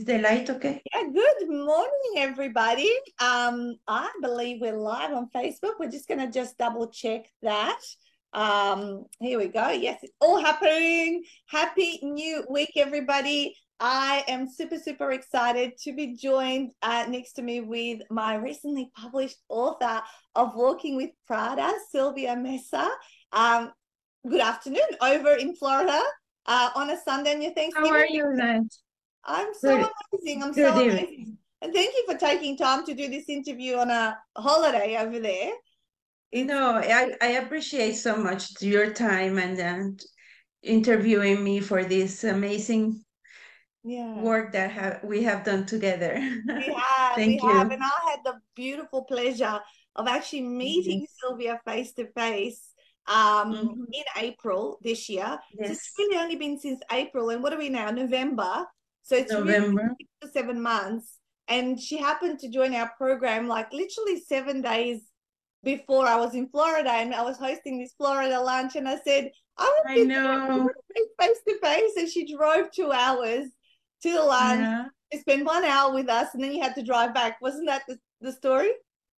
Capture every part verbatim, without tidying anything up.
the light okay? Yeah, good morning, everybody. Um, I believe we're live on Facebook. We're just going to just double check that. Um, here we go. Yes, it's all happening. Happy new week, everybody. I am super, super excited to be joined uh, next to me with my recently published author of Walking with Prada, Sylvia Mesa. Um, good afternoon over in Florida uh, on a Sunday on your How Thanksgiving. are you, Nat? I'm so Good, amazing. I'm good so evening. amazing. And thank you for taking time to do this interview on a holiday over there. It's No, I, I appreciate so much your time and uh, interviewing me for this amazing yeah, work that ha we have done together. we have, we Thank have. you. And I had the beautiful pleasure of actually meeting Yes. Sylvia face to face um Mhm. in April this year. So it's Yes. really only been since April. And what are we now? November. So it's really November. six to seven months. And she happened to join our program like literally seven days before I was in Florida, and I was hosting this Florida lunch, and I said, I want I to be there. I know. want to meet face to face. And she drove two hours to the lunch Yeah. to spend one hour with us, and then you had to drive back. Wasn't that the, the story?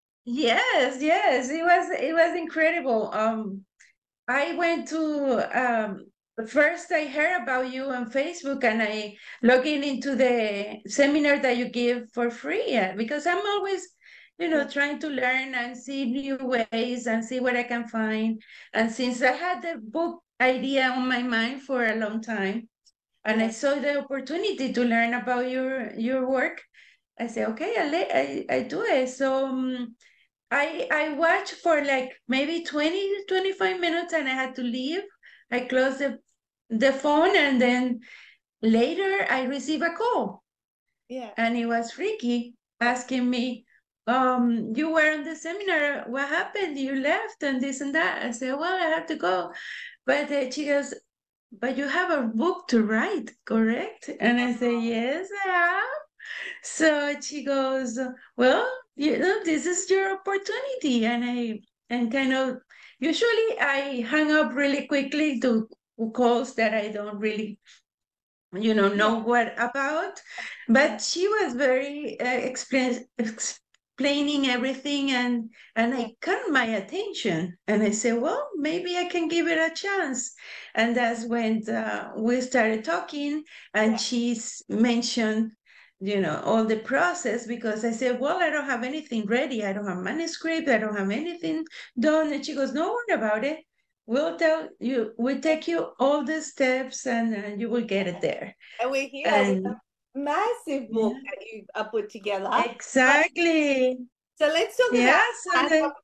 Yes, yes. It was it was incredible. Um, I went to um first I heard about you on Facebook and I logged in into the seminar that you give for free uh, because I'm always, you know, Yeah. trying to learn and see new ways and see what I can find. And since I had the book idea on my mind for a long time and I Yeah. saw the opportunity to learn about your your work, I said, okay, I let I, I do it. So um, I I watched for like maybe twenty twenty-five minutes and I had to leave. I closed the, the phone and then later I received a call Yeah. and it was Ricky asking me, um, you were on the seminar, what happened? You left and this and that. I said, well, I have to go. But uh, she goes, but you have a book to write, correct? And I say, yes, I have. So she goes, well, you know, this is your opportunity. And I, and kind of, usually I hang up really quickly to calls that I don't really, you know, Yeah. know what about. Yeah. But she was very uh, explain, explaining everything and, and Yeah. I caught my attention. And I said, well, maybe I can give it a chance. And that's when uh, we started talking and Yeah. she's mentioned you know all the process because I said, well, I don't have anything ready, I don't have manuscript, I don't have anything done. And she goes, no worry about it, we'll tell you, we take you all the steps and uh, you will get it there. And we're here with a And massive book yeah, that you uh, put together. But exactly. so let's talk Yeah, about so that. then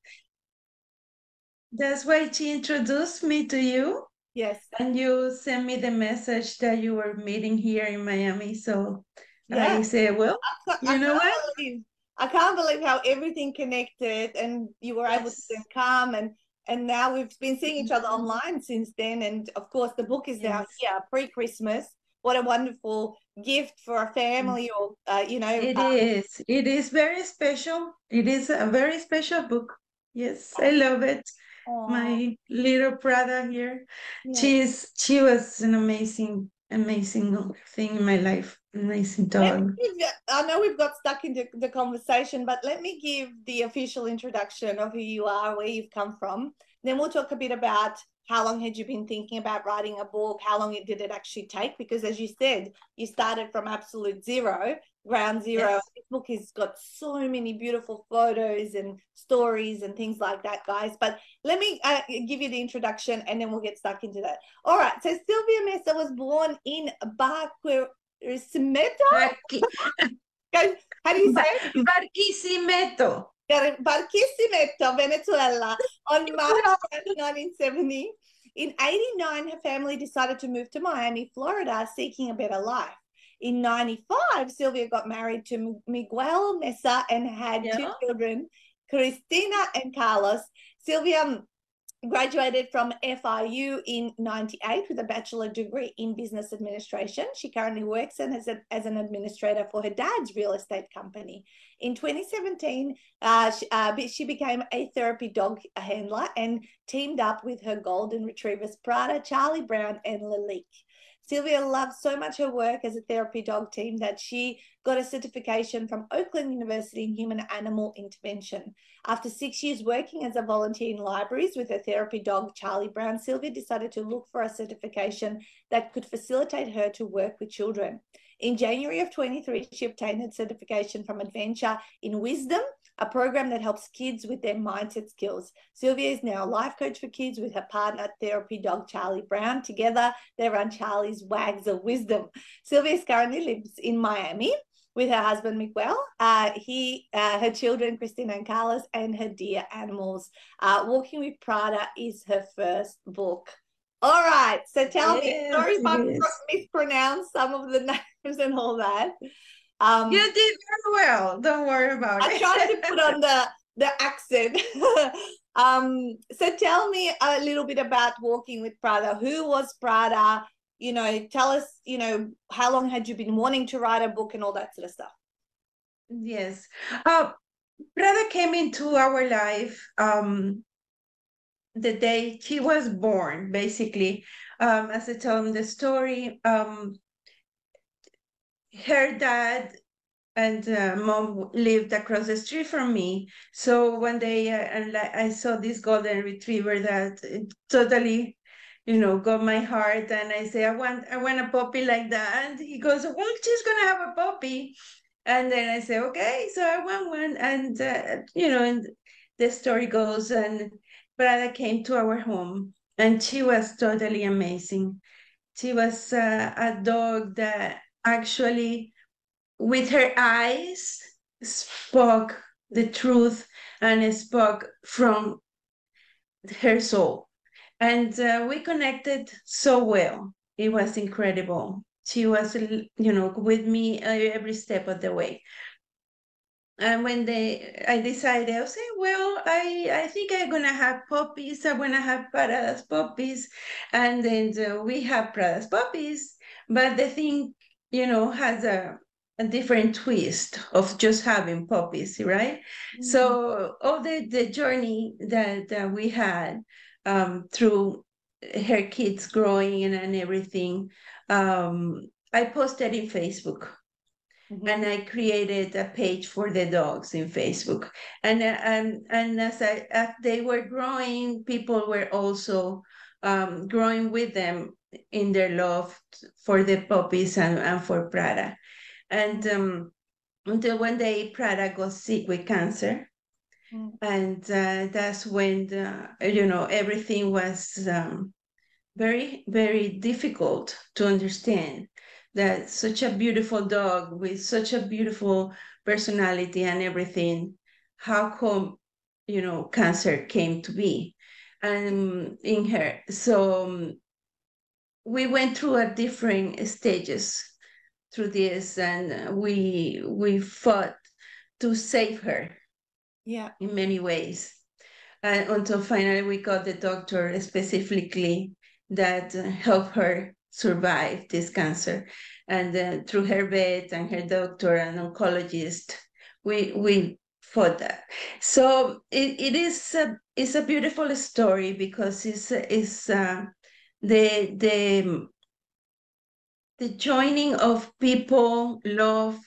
that's why she introduced me to you Yes. and you sent me the message that you were meeting here in Miami. So Yeah. I said, well, I can't, I you know what. can't believe I can't believe how everything connected and you were able to then Yes. come and and now we've been seeing each other online since then. And of course the book is now Yes. here pre-Christmas. What a wonderful gift for a family or uh, you know It uh, is. It is very special. It is a very special book. Yes, I love it. oh, My little Prada here. yeah. She's she was an amazing, amazing thing in my life. Amazing Let me dog. give, I know we've got stuck into the conversation, but let me give the official introduction of who you are, where you've come from. Then we'll talk a bit about how long had you been thinking about writing a book, how long did it actually take? Because as you said, you started from absolute zero, ground zero. Yes. This book has got so many beautiful photos and stories and things like that, guys. But let me uh, give you the introduction and then we'll get stuck into that. All right. So Sylvia Mesa was born in Barquer. Smeta? Barqui, How do you say Bar- it? Barquisimeto. Barquisimeto, Venezuela, on March tenth, nineteen seventy. In eighty-nine, her family decided to move to Miami, Florida, seeking a better life. In ninety-five, Sylvia got married to Miguel Mesa and had two Yeah. children, Cristina and Carlos. Sylvia graduated from F I U in ninety-eight with a bachelor degree in business administration. She currently works as, a, as an administrator for her dad's real estate company. In twenty seventeen, uh, she, uh, she became a therapy dog handler and teamed up with her golden retrievers, Prada, Charlie Brown, and Lalique. Sylvia loves so much her work as a therapy dog team that she got a certification from Oakland University in Human Animal Intervention. After six years working as a volunteer in libraries with her therapy dog, Charlie Brown, Sylvia decided to look for a certification that could facilitate her to work with children. In January of twenty-three, she obtained a certification from Adventure in Wisdom, a program that helps kids with their mindset skills. Sylvia is now a life coach for kids with her partner, therapy dog Charlie Brown. Together, they run Charlie's Wags of Wisdom. Sylvia currently lives in Miami with her husband, Miguel, uh, he, uh, her children, Christina and Carlos, and her dear animals. Uh, Walking with Prada is her first book. All right, so tell Yes, me, sorry if I yes. mispronounced some of the names and all that. Um, You did very well. Don't worry about I it. tried to put on the, the accent. um, so tell me a little bit about Walking with Prada. Who was Prada? You know, tell us, you know, how long had you been wanting to write a book and all that sort of stuff? Yes. Uh, Prada came into our life um, the day she was born, basically. Um, as I told him the story, um, her dad and uh, mom lived across the street from me. So one day, uh, and like, I saw this golden retriever that it totally, you know, got my heart. And I say, I want, I want a puppy like that. And he goes, well, she's gonna have a puppy. And then I say, okay, so I want one. And uh, you know, and the story goes, and Prada came to our home, and she was totally amazing. She was uh, a dog that actually with her eyes spoke the truth and spoke from her soul. And uh, we connected so well. It was incredible. She was, you know, with me uh, every step of the way. And when they, I decided, I say, well, I, I think I'm gonna have puppies. I'm gonna have Prada's puppies, and then uh, we have Prada's puppies. But the thing, you know, has a a different twist of just having puppies, right? Mm-hmm. So all the the journey that uh, we had um, through her kids growing and, and everything, um, I posted in Facebook. Mm-hmm. And I created a page for the dogs in Facebook. And and, and as, I, as they were growing, people were also um, growing with them in their love for the puppies and, and for Prada. And um, until one day, Prada got sick with cancer. Mm. And uh, that's when, the, you know, everything was um, very, very difficult to understand. That such a beautiful dog with such a beautiful personality and everything, how come, you know, cancer came to be and in her. So um, we went through a different stages through this, and we we fought to save her. Yeah, in many ways, and until finally we got the doctor specifically that uh, helped her survive this cancer. And uh, through her vet and her doctor and oncologist, we we fought that. So it, it is a, it's a beautiful story because it's it's uh, the the the joining of people, love,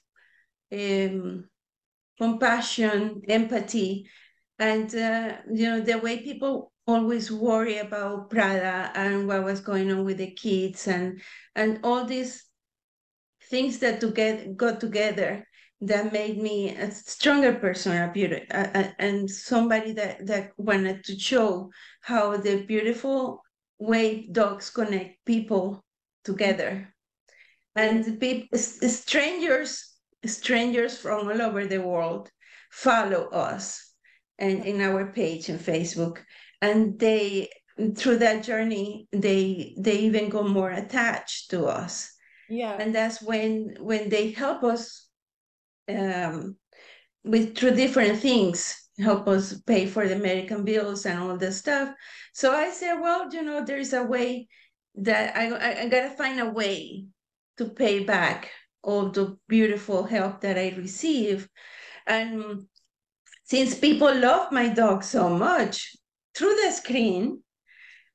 um, compassion, empathy, and uh, you know the way people always worry about Prada and what was going on with the kids and and all these things that to get got together that made me a stronger person, a beauty, uh, and somebody that that wanted to show how the beautiful way dogs connect people together. And people, strangers, strangers from all over the world follow us and in our page in Facebook. And they, through that journey, they they even go more attached to us. Yeah. And that's when when they help us um, with through different things, help us pay for the medical bills and all this stuff. So I said, well, you know, there's a way that I I, I gotta find a way to pay back all the beautiful help that I receive. And since people love my dog so much through the screen,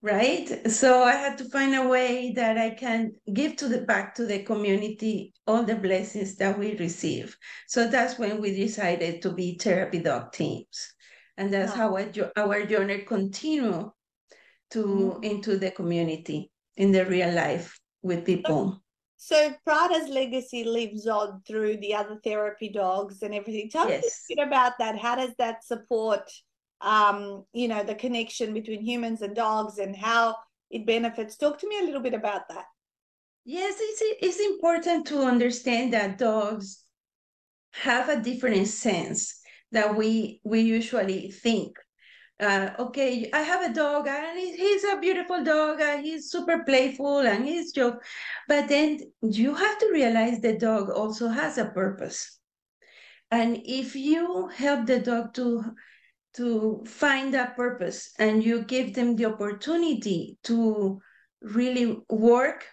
right? So I had to find a way that I can give to the back to the community all the blessings that we receive. So that's when we decided to be therapy dog teams, and that's No. how our, our journey continue to Mm. into the community in the real life with people. So Prada's legacy lives on through the other therapy dogs and everything. Tell me a Yes. bit about that. How does that support, um, you know, the connection between humans and dogs and how it benefits? Talk to me a little bit about that. Yes, it's, it's important to understand that dogs have a different sense that we we usually think. Uh, okay, I have a dog and he's a beautiful dog and he's super playful and he's joke. But then you have to realize the dog also has a purpose. And if you help the dog to to find that purpose and you give them the opportunity to really work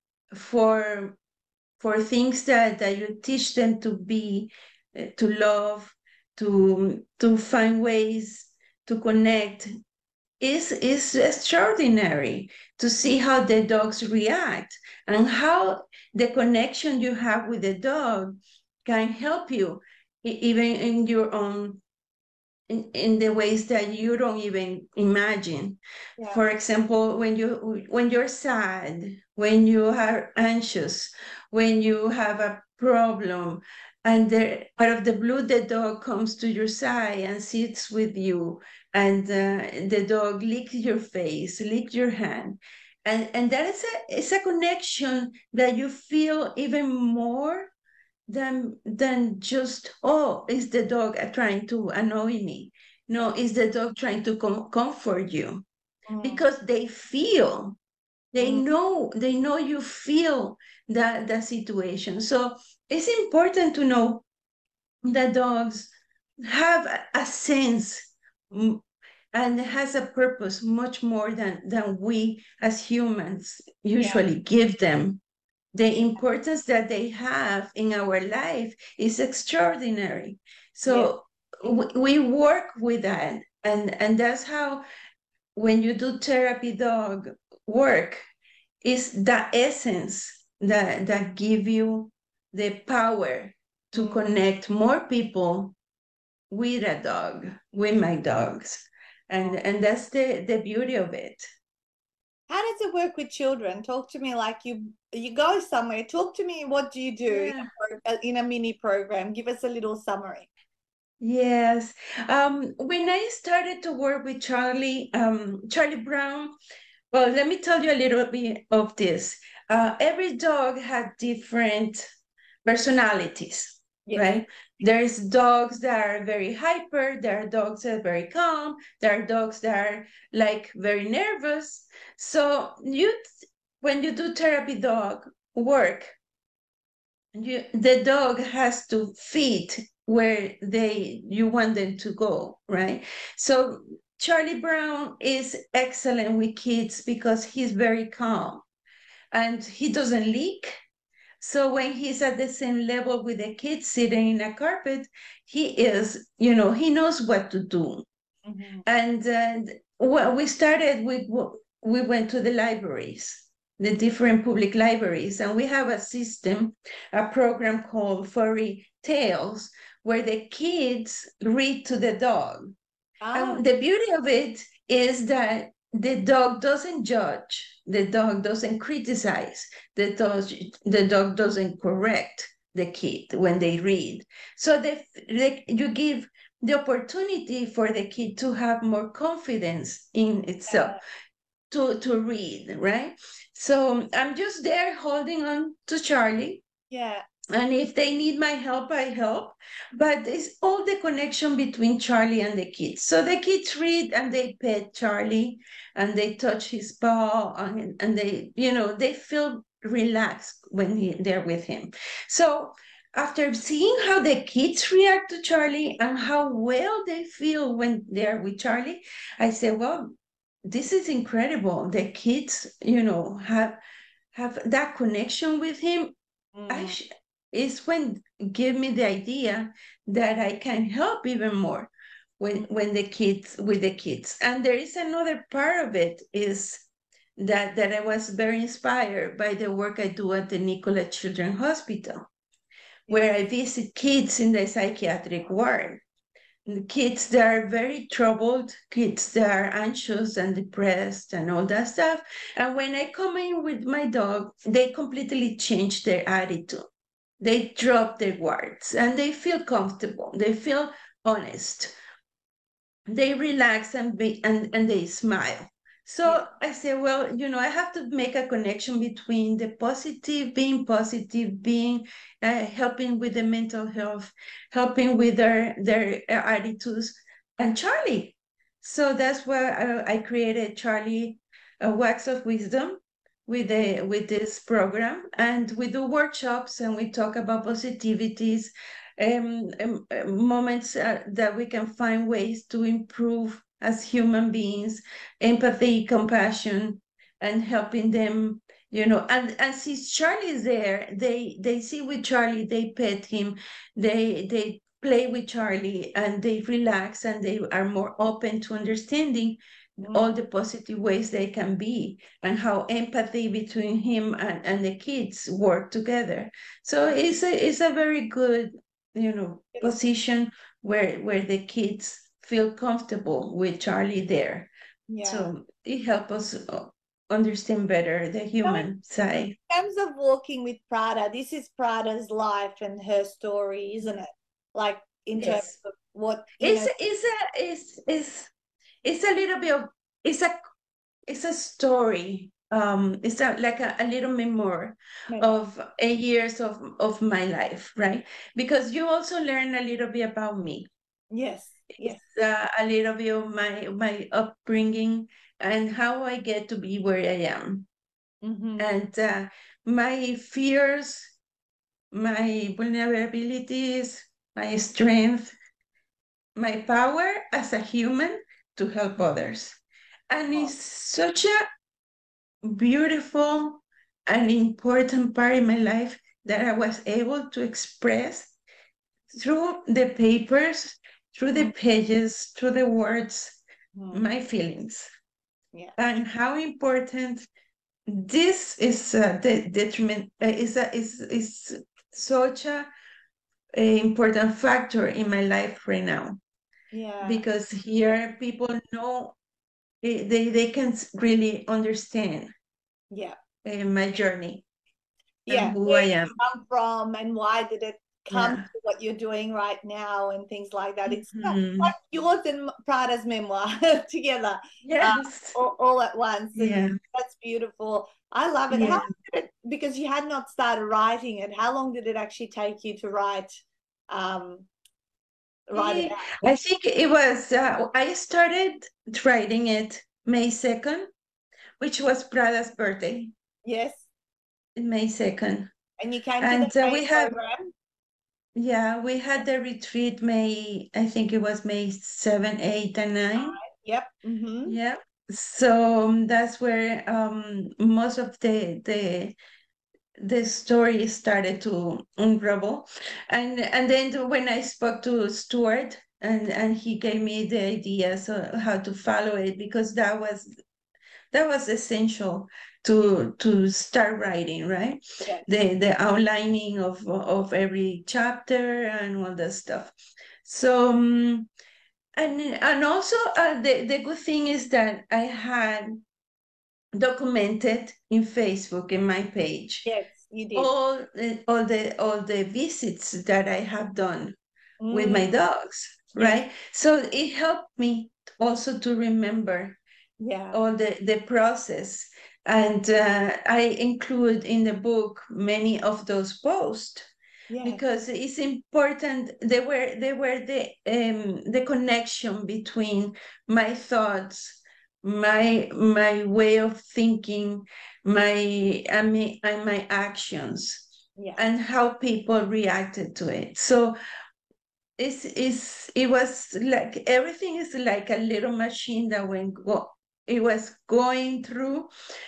for for things that, that you teach them to be uh, to love, to to find ways to connect, is is extraordinary to see how the dogs react and how the connection you have with the dog can help you even in your own in, in the ways that you don't even imagine. Yeah. For example, when you when you're sad, when you are anxious, when you have a problem, and there, out of the blue, the dog comes to your side and sits with you, and uh, the dog licks your face, licks your hand, and and that is a it's a connection that you feel even more than than just, oh, is the dog trying to annoy me. No, is the dog trying to com- comfort you, Mm. because they feel, they Mm. know they know you feel that that situation. So it's important to know that dogs have a, a sense, mm, and has a purpose much more than than we as humans Yeah. usually give them. The importance that they have in our life is extraordinary. Yeah. So w- we work with that, and and that's how, when you do therapy dog work, is the essence that that give you the power to Mm. connect more people with a dog, with my dogs, and and that's the the beauty of it. How does it work with children? Talk to me like you you go somewhere. Talk to me. What do you do in Yeah. a, pro- in a mini program? Give us a little summary. Yes. Um, when I started to work with Charlie, um, Charlie Brown, well, let me tell you a little bit of this. Uh, every dog had different personalities, Yes. right? There's dogs that are very hyper, there are dogs that are very calm, there are dogs that are like very nervous. So you, when you do therapy dog work, you, the dog has to fit where they you want them to go, right? So Charlie Brown is excellent with kids because he's very calm and he doesn't leak. So when he's at the same level with the kids sitting in a carpet, he is, you know, he knows what to do. Mm-hmm. And uh, well, we started with, we went to the libraries, the different public libraries, and we have a system, a program called Furry Tales, where the kids read to the dog. Ah. And the beauty of it is that the dog doesn't judge, the dog doesn't criticize, the dog, the dog doesn't correct the kid when they read. So they, they, you give the opportunity for the kid to have more confidence in itself, to, to read, right? So I'm just there holding on to Charlie, Yeah. and if they need my help, I help. But it's all the connection between Charlie and the kids. So the kids read and they pet Charlie and they touch his paw, and, and they, you know, they feel relaxed when he, they're with him. So after seeing how the kids react to Charlie and how well they feel when they're with Charlie, I said, well, this is incredible. The kids, you know, have have that connection with him. I Mm. sh- is when give me the idea that I can help even more. when when the kids with the kids. And there is another part of it is that that I was very inspired by the work I do at the Nicolet Children's Hospital, where I visit kids in the psychiatric ward. The kids that are very troubled, kids that are anxious and depressed and all that stuff. And when I come in with my dog, they completely change their attitude. They drop their guards and they feel comfortable. They feel honest. They relax and be, and, and they smile. So yeah. I say, well, you know, I have to make a connection between the positive, being positive, being uh, helping with the mental health, helping with their their attitudes, and Charlie. So that's why I, I created Charlie uh, Wax of Wisdom with the with this program, and we do workshops and we talk about positivities. Um, um, moments uh, that we can find ways to improve as human beings, empathy, compassion, and helping them, you know, and, and since Charlie's there, they they see with Charlie, they pet him, they they play with Charlie, and they relax, and they are more open to understanding mm. all the positive ways they can be, and how empathy between him and, and the kids work together. So it's a it's a very good, you know, position where where the kids feel comfortable with Charlie there. Yeah. So it helps us understand better the human so, side. In terms of walking with Prada, this is Prada's life and her story, isn't it? Like in yes. terms of what it's know... it's a it's it's it's a little bit of it's a it's a story. Um, it's a, like a, a little memoir Maybe. of eight years of of my life, right? Because you also learn a little bit about me. Yes. Yes. It's uh, a little bit of my my upbringing and how I get to be where I am, mm-hmm. and uh, my fears, my vulnerabilities, my strength, my power as a human to help others. And oh. it's such a beautiful and important part in my life that I was able to express through the papers, through the pages, through the words, mm. my feelings. Yeah. And how important this is uh, the detriment uh, is a, is is such a, a important factor in my life right now. Yeah. Because here people know they they, they can really understand. Yeah. Uh, my journey. Yeah. And who Where I am. you come from and why did it come yeah. to what you're doing right now and things like that. It's mm-hmm. like yours and Prada's memoir together. Yes. Uh, all, all at once. And yeah. That's beautiful. I love it. Yeah. How did it, because you had not started writing it, how long did it actually take you to write um write it out? I think it was uh, I started writing it May second, which was Prada's birthday. Yes. May second. And you came and, to the uh, we have program? Yeah, we had the retreat May, I think it was May seven, eight, and nine. Uh, yep. Mm-hmm. Yeah. So um, that's where um, most of the the the story started to unravel. And and then when I spoke to Stuart and, and he gave me the ideas of how to follow it, because that was that was essential to to start writing, right? Yes. The the outlining of of every chapter and all that stuff. So um, and and also uh, the the good thing is that I had documented in Facebook in my page. Yes, you did. All the all the all the visits that I have done mm. with my dogs, right? Yes. So it helped me also to remember yeah all the the process, and uh, I include in the book many of those posts yeah. because it's important. They were they were the um the connection between my thoughts, my my way of thinking, my I mean and my actions yeah. and how people reacted to it. So it's, it's it was like everything is like a little machine that went go it was going through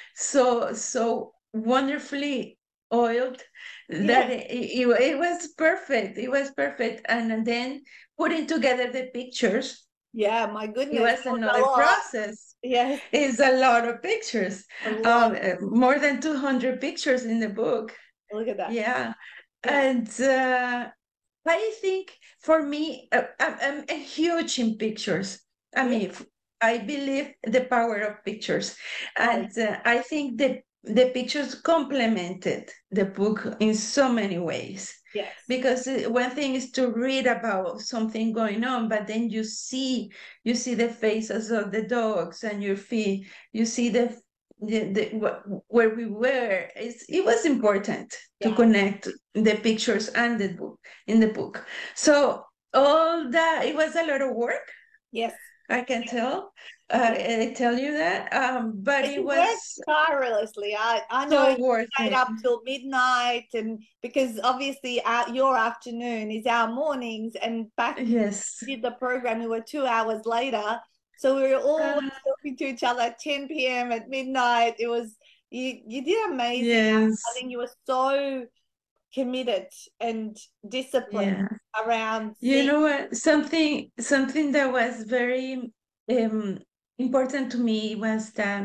so so wonderfully oiled yeah. that it, it, it was perfect. It was perfect. And then putting together the pictures Yeah, my goodness. It was that was a another lot. process. Yes. It's a lot of pictures. A lot. Um, uh, more than two hundred pictures in the book. Look at that. Yeah. Yeah. And uh, I think for me, uh, I'm, I'm a huge in pictures. I Yeah. mean, f- I believe the power of pictures. Oh, And uh, I think that the pictures complemented the book in so many ways. yes. Because uh, one thing is to read about something going on, but then you see you see the faces of the dogs, and you feel you see the the, the wh- where we were. It's, it was important to Yeah. connect the pictures and the book in the book. So all that, it was a lot of work. Yes. I can tell. Uh, I tell you that. Um, but But it you was worked tirelessly. I, I know so you worth stayed it. up till midnight, and because obviously our, your afternoon is our mornings, and back when Yes. we did the program, we were two hours later. So we were always Uh, talking to each other at ten p m at midnight. It was you you did amazing. yes. I think you were so committed and disciplined Yeah. around You seeing. know what? Something something that was very um, important to me was that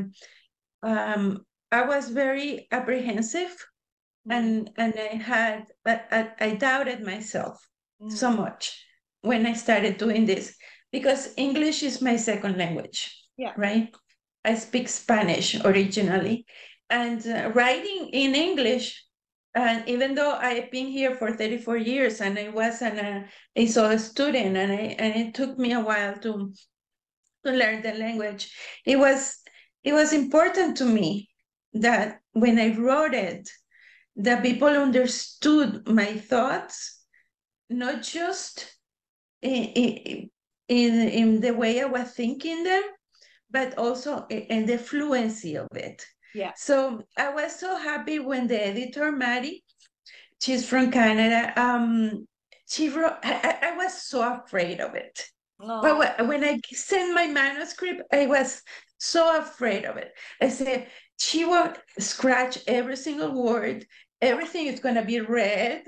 um, I was very apprehensive, and and I had I, I, I doubted myself so Mm. much when I started doing this, because English is my second language, Yeah. right? I speak Spanish originally, and uh, writing in English. And even though I've been here for thirty-four years, and I was an uh, a sole student, and I and it took me a while to to learn the language, it was it was important to me that when I wrote it, that people understood my thoughts, not just in, in, in, in the way I was thinking them, but also in the fluency of it. Yeah. So I was so happy when the editor, Maddie, she's from Canada, um, she wrote, I, I was so afraid of it. Oh. But when I sent my manuscript, I was so afraid of it. I said, she won't scratch every single word. Everything is going to be read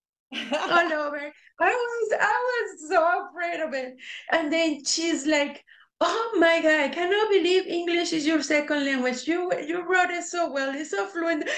all over. I was, I was so afraid of it. And then she's like, "Oh my God, I cannot believe English is your second language. You you wrote it so well. It's so fluent."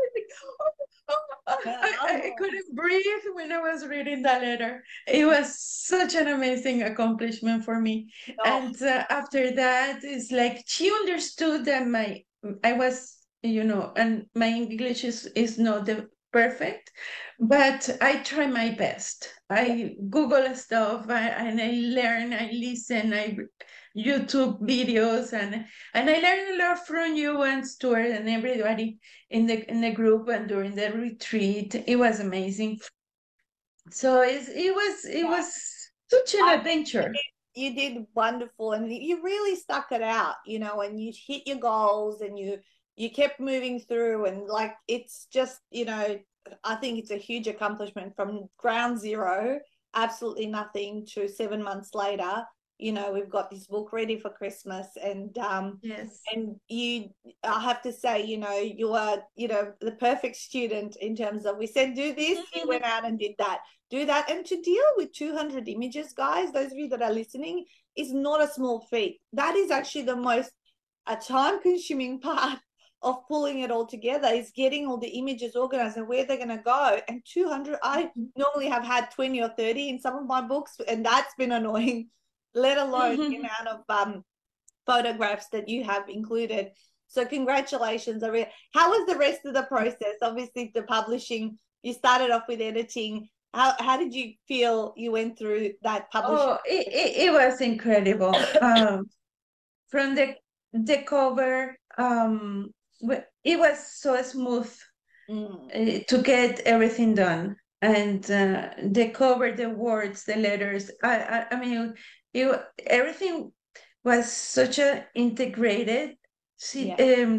I, I couldn't breathe when I was reading that letter. It was such an amazing accomplishment for me. Oh. And uh, after that, it's like she understood that my I was, you know, and my English is is not the perfect, but I try my best. I Google stuff, I, and I learn, I listen, I YouTube videos, and and I learned a lot from you and Stuart and everybody in the in the group and during the retreat. It was amazing. So it's, it was it Yeah. was such an I adventure. You did wonderful, and you really stuck it out, you know, and you hit your goals, and you you kept moving through, and like it's just, you know, I think it's a huge accomplishment from ground zero, absolutely nothing, to seven months later. You know, we've got this book ready for Christmas, and um Yes. and you, I have to say, you know, you are, you know, the perfect student in terms of, we said do this, you went out and did that, do that. And to deal with two hundred images, guys, those of you that are listening, is not a small feat. That is actually the most a time consuming part of pulling it all together, is getting all the images organized and where they're going to go. And two hundred, I normally have had twenty or thirty in some of my books, and that's been annoying, let alone the amount of um photographs that you have included. So congratulations. How was the rest of the process? Obviously the publishing, you started off with editing. How, how did you feel you went through that publishing? Oh, it, it, it was incredible. um, from the the cover, um, it was so smooth Mm. uh, to get everything done, and uh, the cover, the words, the letters. I I, I mean, it, everything was such a integrated. See, Yeah. um,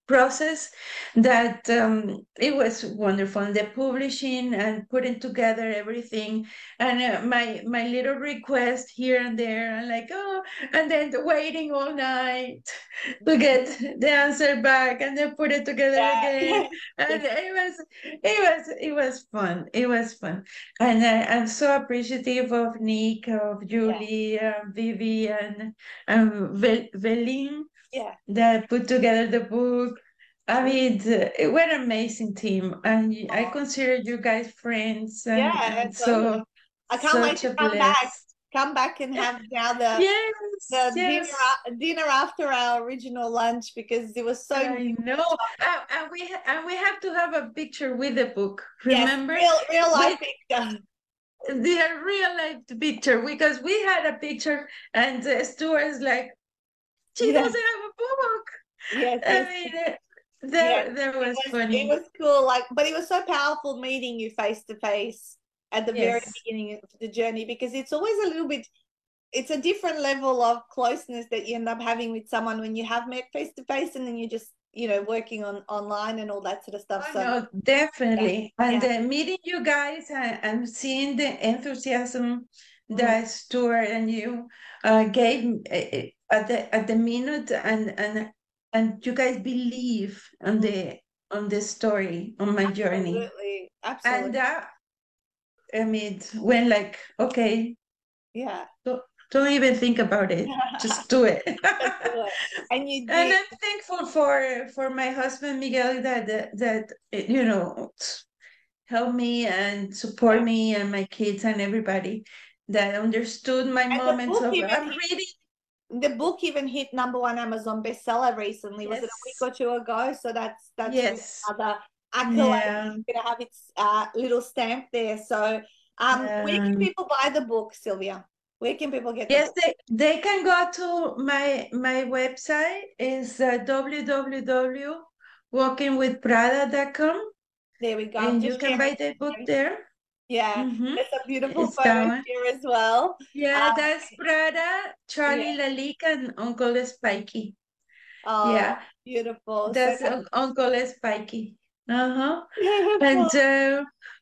process that um, it was wonderful. And the publishing and putting together everything, and uh, my my little request here and there, and like oh, and then waiting all night to get the answer back, and then put it together Yeah. again, and it was it was it was fun. It was fun, and I, I'm so appreciative of Nick, of Yeah. Julie, uh, Vivi, and and Vel- Velin Yeah. that put together the book. I mean, the- what an amazing team. And y- I Oh, consider you guys friends, yeah, and, and that's awesome. so I can't wait such to a come back. bless. Come back and have now the Yes, the dinner yes, a- dinner after our original lunch because it was so I new. know. Uh, and we ha- and we have to have a picture with the book. Yes, Remember, real real life with picture. the real life picture, because we had a picture, and uh, Stuart's like, she Yeah. doesn't have a book. Yes, I yes, mean, uh, yeah. that that It was was it funny. was cool. Like, but it was so powerful meeting you face to face at the very Yes. beginning of the journey because it's always a little bit it's a different level of closeness that you end up having with someone when you have met face to face and then you just you know working on online and all that sort of stuff. Oh, So no, yeah, definitely. And yeah. uh, meeting you guys and, and seeing the enthusiasm Mm. that Stuart and you uh, gave uh, at the at the minute, and and and you guys believe on the on the story, on my journey, Absolutely, and absolutely, that I mean when like okay, yeah. don't, don't even think about it, just do it. Let's do it. And you And did. I'm thankful for for my husband Miguel that that, that you know help me and support Yeah. me and my kids and everybody that understood my And the moments book of even I'm hit, reading. the book even hit number one Amazon bestseller recently. Was it a week Yes, or two ago? So that's that's really yes, another accolade. yeah, It's gonna have its uh, little stamp there. So um where yeah. can people buy the book, Sylvia? Where can people get the Yes, book? they, they can go to my my website is uh, w w w dot walking with prada dot com, There we go. I'm and you just can sharing. buy the book there. Yeah, Mm-hmm. there's some beautiful It's that photos one. here as well. Yeah, Um, that's Prada, yeah. Charlie Lalique, and Uncle Spikey. Oh, Yeah, beautiful. So that's that's un- Uncle Spikey. Uh-huh. beautiful. And uh,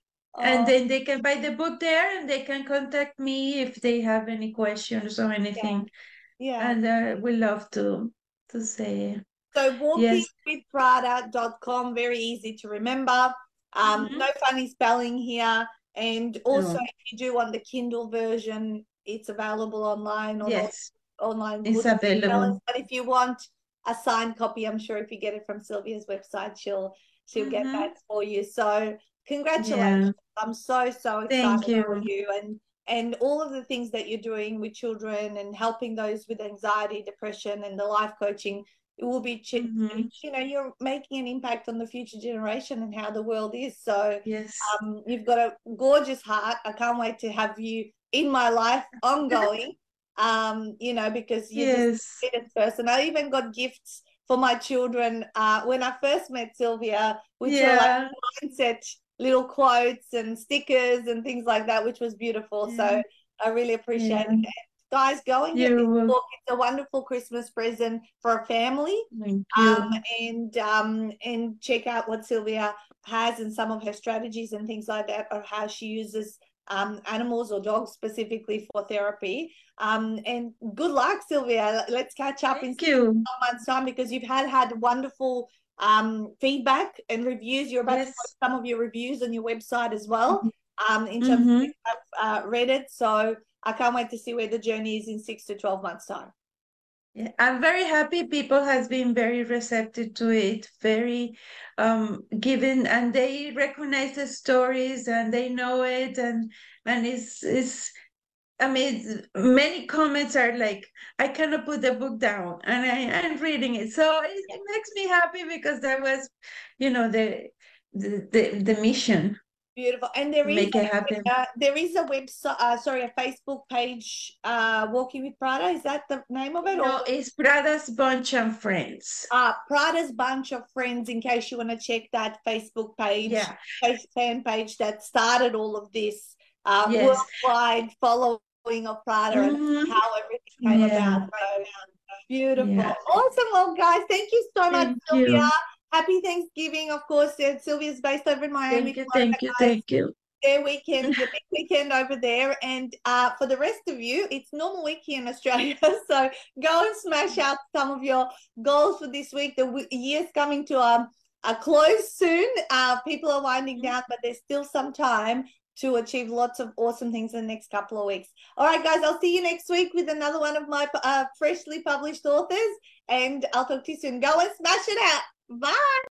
and Oh, then they can buy the book there, and they can contact me if they have any questions or yeah, anything. yeah. And uh, we love to to say So walking yes. with prada dot com, very easy to remember. Um, Mhm. no funny spelling here. And also, No. if you do want the Kindle version, it's available online on all Yes, online it's book sellers. available. But if you want a signed copy, I'm sure if you get it from Sylvia's website, she'll she'll get Mm-hmm. that for you. So congratulations. Yeah. I'm so, so Thank excited for you. you and and all of the things that you're doing with children and helping those with anxiety, depression, and the life coaching. It will be, Mm-hmm. you know, you're making an impact on the future generation and how the world is. So Yes. um, you've got a gorgeous heart. I can't wait to have you in my life ongoing. Um, you know, because you're just Yes. the sweetest person. I even got gifts for my children uh, when I first met Sylvia, which were like Yeah. mindset little quotes and stickers and things like that, which was beautiful. So Yeah. I really appreciate Yeah. it. Guys, go and get this You. book. It's a wonderful Christmas present for a family. Thank Um, you. and um, and check out what Sylvia has and some of her strategies and things like that, or how she uses um, animals or dogs specifically for therapy. Um, and good luck, Sylvia. Let's catch up in Thank you. months' time because you've had had wonderful um, feedback and reviews. You're about to post Yes. some of your reviews on your website as well. Um, in terms of Mm-hmm. you have uh, read it, so I can't wait to see where the journey is in six to twelve months' time. Yeah, I'm very happy. People has been very receptive to it, very um given, and they recognize the stories and they know it, and and it's it's I mean many comments are like I cannot put the book down, and I I'm reading it, so it, Yeah. it makes me happy because that was, you know, the the the, the mission Beautiful. And there to is make it happen. a, uh, there is a website, uh, sorry, a Facebook page, uh, Walking with Prada. Is that the name of it? Or No, it's Prada's Bunch and Friends. uh, Prada's Bunch of Friends, in case you want to check that Facebook page, Yeah. fan page that started all of this uh, Yes. worldwide following of Prada and Mhm. how everything came Yeah. about. So beautiful. Yeah. Awesome. Well, guys, thank you so much, Thank Sylvia. you. Happy Thanksgiving, of course. Uh, Sylvia's based over in Miami. Thank you, thank you, thank you. Their weekend, your big weekend over there. And uh, for the rest of you, it's normal week here in Australia. So go and smash out some of your goals for this week. The year's coming to um, a close soon. Uh, people are winding down, but there's still some time to achieve lots of awesome things in the next couple of weeks. All right, guys, I'll see you next week with another one of my uh, freshly published authors. And I'll talk to you soon. Go and smash it out. Bye.